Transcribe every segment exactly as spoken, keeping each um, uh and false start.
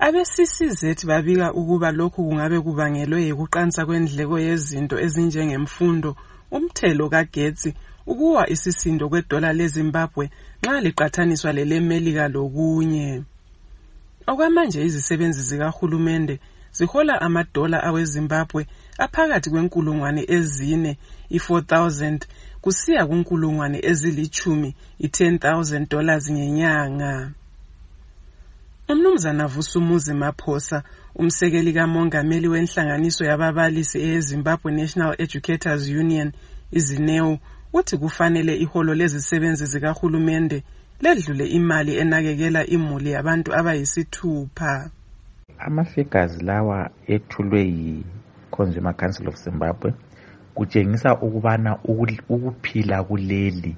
Abe-C C Z babika ukuba lokhu kungabe kubangelwe yikuqansa kwendleko yezinto ezinjengemfundo, umthelo kagetsi, ukuwa isisindo kwedola leZimbabwe nxa liqathaniswa leleMelika lokunye. Okwamanje izisebenzi zikahulumende zihola amadola aweZimbabwe aphakathi kwenkulungwane ezine, i-four thousand, kusiya kunkulungwane ezilithumi, i-ten thousand dollars ngenyanga. Umnumzana Vusumuzi Maphosa, umsekeli kamongameli wenhlanganiso yababalisi eZimbabwe National Educators Union, iZINEU, uthi kufanele iholo lezisebenzi zikahulumende ledlule imali enakekela imuli yabantu abayisithupha. Ama-figures lawa ethulwe yi-Consumer Council of Zimbabwe kutshengisa ukubana ukuphila kuleli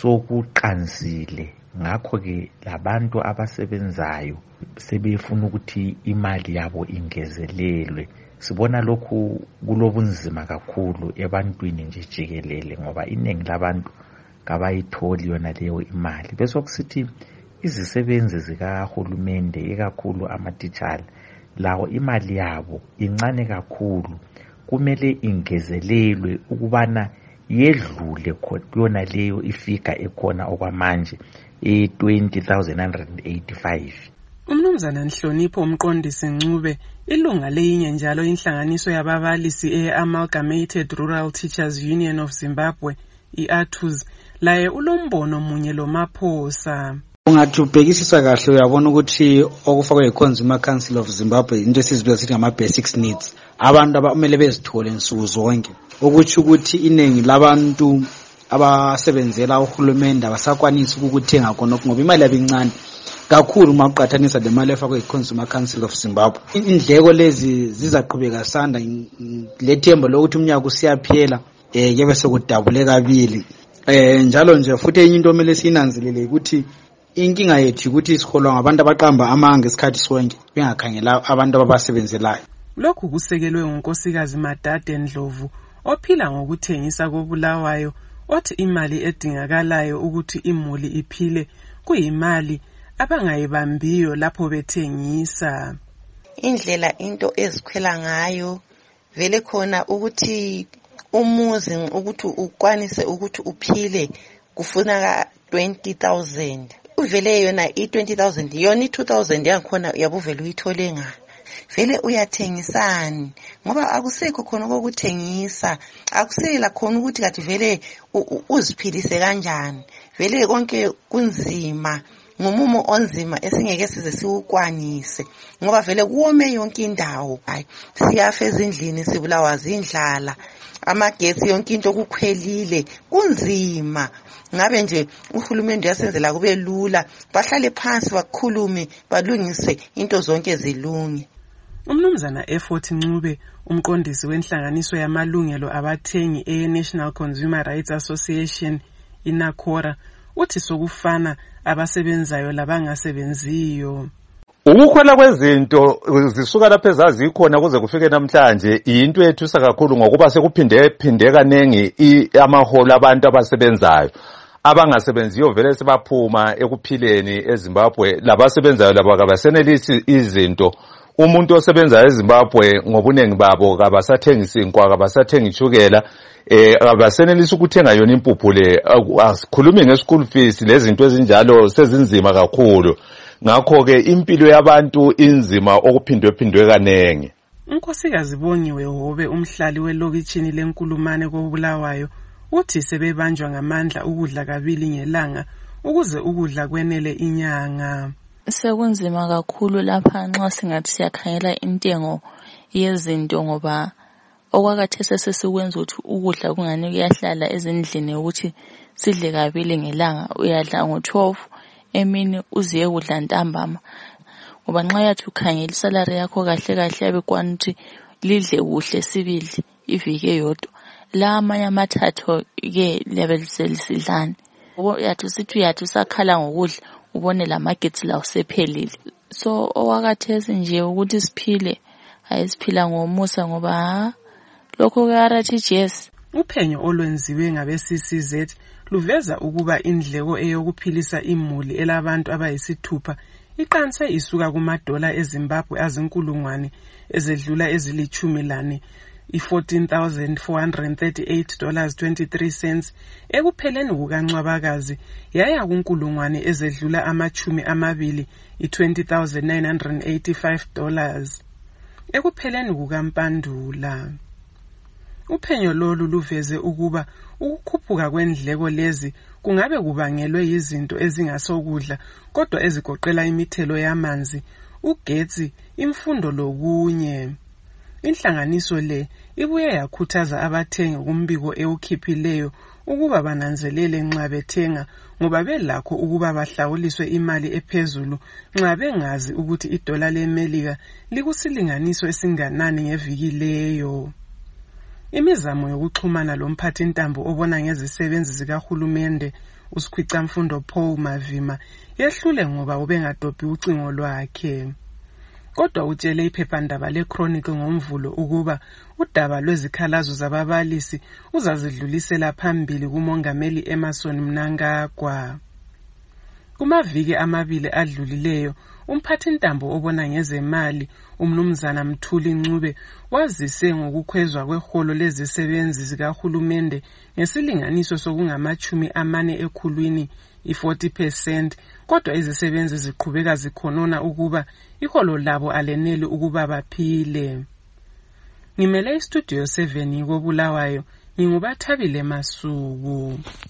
sokuqansile, ngakho-ke labantu abasebenzayo sebefuna ukuthi imali yabo ingezelelwe. Sibona lokhu kulobunzima kakhulu ebantwini nje jikelele ngoba iningi labantu kabayitholi yona leyo imali. Bese kusithi izisebenzi zikahulumende ikakhulu amatitshala lawo imali yabo incane kakhulu, kumele ingezelelwe ukubana yedlule kuyona leyo ifika ekhona okwamanje e-twenty thousand one hundred eighty-five. Umnumzana Nhlonipho umqondisi Ncube, ilunga leyinye njalo inhlanganiso yababalisi e-Amalgamated Rural Teachers Union of Zimbabwe, i-A T U Z, laye ulombono munye lo Maphosa. Ungathi ubhekisisa kahle uyabona ukuthi okufakwe yi-Consumer Council of Zimbabwe into esizibiza sithi ngama-basics needs, abantu abamele bezithole nsuku zonke, ukuthi ukuthi iningi labantu abasebenzela uhulumende abasakwanisi ukuthenga khona ngoba imali yabincane kakhulu uma uqathanisa le mali efakwe yi-Consumer Council of Zimbabwe. Indleko lezi zizaqhubeka sanda, lethemba lokuthi umnyaka usiyaphela eh kebe sekudabule kabili. Eh njalo nje futhi enye into omele sinanzelele ukuthi inkinga yethu ukuthi isiholwa ngabantu abaqamba amanga esikhathi sonke bengakhangela abantu ababasebenzelayo. Lokhu kusekelwe ngunkosikazi Madade Ndlovu, ophila ngokuthengisa koBulawayo, othi imali edingakalayo ukuthi imuli iphile kuyimali abangayibambiyo lapho bethengisa. Indlela into ezikhwela ngayo vele khona ukuthi umuzi ukuthi ukwanise ukuthi uphile kufuna twenty thousand. Uvele yona i-twenty thousand yona i-two thousand yakhona yabuvela uyithole nga. Vele uyathengisani ngoba akusekho khona kokuthengisa, akusela khona ukuthi kathi vele uziphilise kanjani. Vele konke kunzima, ngomumo onzima esingeke size siwukwanise ngoba vele kuwome yonke indawo. Hayi, siyafa ezindlini, sibulawa zindlala, amagetsi yonke into kukhwelile, kunzima. Ngabe nje uhulumende yasenzela kube lula, bahlale phansi bakhulume balungise into zonke zilunge. Umnumzana Effort Ncube, umqondisi wenhlanganiso yamalungelo abathengi e-National Consumer Rights Association, iNACORA, uthi sokufana abasebenzayo labangasebenziyo. Ukukhwela kwezinto zisuka lapha ezazikhona kuze kufike namhlanje into ethusa kakhulu ngokuba sekuphinde phinde kanengi amaholo abantu abasebenzayo. Abangasebenziyo vele sebaphuma ekuphileni eZimbabwe, labasebenzayo labo kabasenelisi izinto. Umuntu osebenza eZimbabwe ngobunengi babo kabasathengisa inkwa, kabasathenga ichukela, eh abasenelisi ukuthenga yona impuphu le. Asikhulumi nge-school fees, lezinto ezinjalo sezinzima kakhulu. Ngakho ke impilo yabantu inzima okuphindwe phindwe kanenge. Unkosikazi Bongiwe Hobe, umhlali welokitshini lenkulumane koBulawayo, uthi sebebanjwa ngamandla ukudla kabili ngelanga ukuze ukudla kwenele inyanga. Sekunzima kakhulu lapha nxa singathi siyakhangela intengo yezinto ngoba okwakhathesi sesikwenza ukuthi ukudla kungani kuyahlala ezindlini ukuthi sidle kabili ngelanga. Uyadla ngo-twelve emini uziye kudla ntambama ngoba nxa yathi ukhangela isalary yakho kahle kahle yabekwana ukuthi lidle kuhle sibili iviki eyodwa. La amanye amathathu ke liyabe liselisidlani. Yathi sithi yathi usakhala ngokudla ubone la markets la usephelile. So okwakhathesi nje ukuthi siphile ayisiphila ngomusa ngoba lokho ke-R T G S. Uphenyo olwenziwe ngabe-C C Z luveza ukuba indleko eyokuphilisa imuli elabantu abayisithupha iqanse isuka kumadola eZimbabwe azinkulungwane ezedlula ezilichumi lane i-fourteen thousand four hundred thirty-eight dollars twenty-three cents ekupheleni kukaNcwabakazi yaya kunkulungwane ezedlula amachumi amabili i-twenty thousand nine hundred eighty-five dollars ekupheleni kukaMpandula. Uphenyo lolu luveze ukuba ukukhuphuka kwendleko lezi kungabe kubangelwe yizinto ezingasokudla kodwa ezigoqela imithelo yamanzi, ugetsi, imfundo lokunye. Inhlanganiso le ibuye yakhuthaza abathengi kumbiko ewukhiphileyo ukuba bananzelele nxa bethenga ngoba belakho ukuba bahlawuliswe imali ephezulu nxa bengazi ukuthi idola leMelika likusilinganiso esinganani ngeviki leyo. Imizamo yokuxhumana lomphathi intambo obona ngezisebenzi zikahulumende uSikhwicamfundo Paul Mavima yehlule ngoba ubengadobhi ucingo lwakhe. Kodwa utshele iphephandaba leChronicle ngomvulo ukuba udaba lwezikhalazo zababalisi uzazidlulisela phambili kuMongameli Emmerson Mnangagwa. Kumaviki amabili adlulileyo, umphathintambo obona ngezemali uMnumzana Mthuli Ncube wazise ngokukhwezwa kweholo lezisebenzi zikahulumende ngesilinganiso sokungamachumi amane ekhulwini i-forty percent, kodwa izisebenzi ziqhubeka zikhonona ukuba iholo labo aleneli ukuba baphile. Ngimele istudio seven koBulawayo, nginguBathabile Masuku.